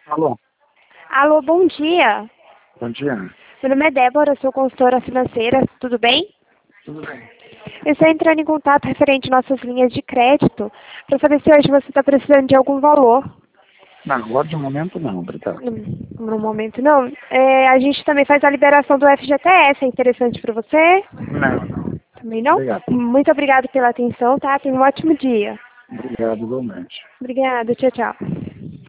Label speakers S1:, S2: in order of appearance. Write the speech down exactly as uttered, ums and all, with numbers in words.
S1: Alô,
S2: Alô, bom dia.
S1: bom dia.
S2: Meu nome é Débora, sou consultora financeira, tudo bem?
S1: Tudo bem?
S2: Eu estou entrando em contato referente às nossas linhas de crédito, para saber se hoje você está precisando de algum valor.
S1: Não, agora de momento não, obrigado.
S2: Hum, No momento não. É, a gente também faz a liberação do F G T S, é interessante para você?
S1: Não, não.
S2: Também não?
S1: Obrigado.
S2: Muito obrigada pela atenção, tá? Tenha um ótimo dia.
S1: Obrigado igualmente.
S2: Obrigada, tchau, tchau.